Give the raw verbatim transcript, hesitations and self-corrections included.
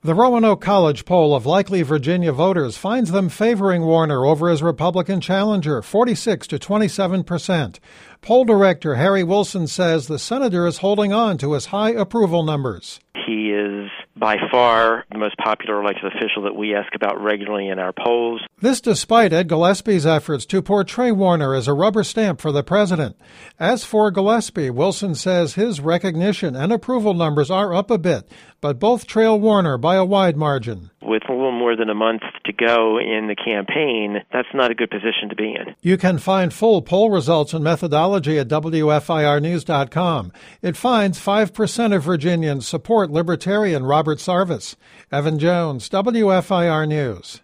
The Roanoke College poll of likely Virginia voters finds them favoring Warner over his Republican challenger, forty-six to twenty-seven percent. Poll director Harry Wilson says the senator is holding on to his high approval numbers. He is by far the most popular elected official that we ask about regularly in our polls. This despite Ed Gillespie's efforts to portray Warner as a rubber stamp for the president. As for Gillespie, Wilson says his recognition and approval numbers are up a bit, but both trail Warner by a wide margin. With a little more than a month to go in the campaign, that's not a good position to be in. You can find full poll results and methodology at W F I R news dot com. It finds five percent of Virginians support Libertarian Robert Sarvis. Evan Jones, W F I R News.